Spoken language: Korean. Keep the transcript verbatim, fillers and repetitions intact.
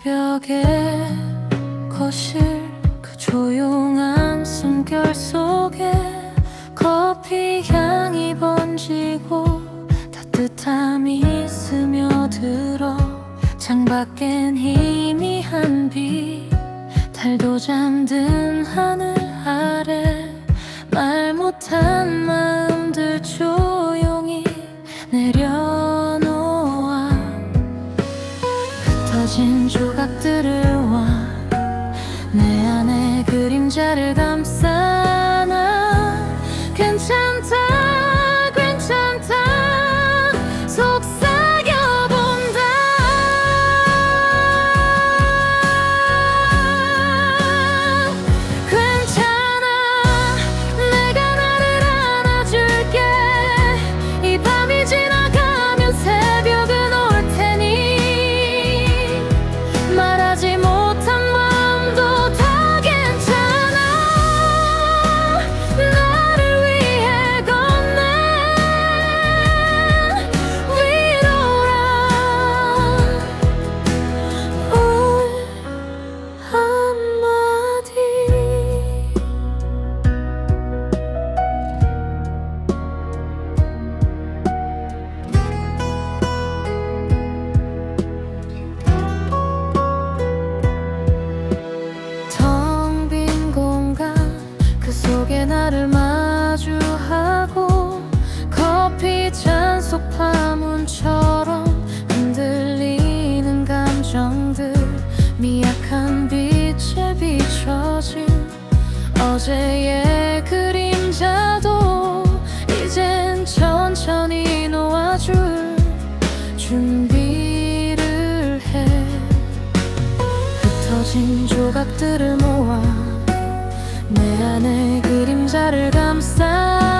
새벽에 거실 그 조용한 숨결 속에 커피 향이 번지고 따뜻함이 스며들어 창밖엔 희미한 빛 달도 잠든 하늘 아래 말 못한 마음들 조용히 내려놓아 흩어진 조각들을 와 내 안에 그림자를 감싸 나 괜찮다 괜찮다 속삭여본다 괜찮아 내가 나를 안아줄게 이 밤이 지나가면 새벽은 올 테니 말하지 못한 마음도 다 괜찮아 나를 위해 건넨 위로라 올 한마디 텅 빈 공간 그 속에 나를 마주하고 커피 잔 속 파문처럼 흔들리는 감정들 미약한 빛에 비춰진 어제의 그림자도 이젠 천천히 놓아줄 준비를 해 흩어진 조각들을 모아 내 안에 그림자를 감싸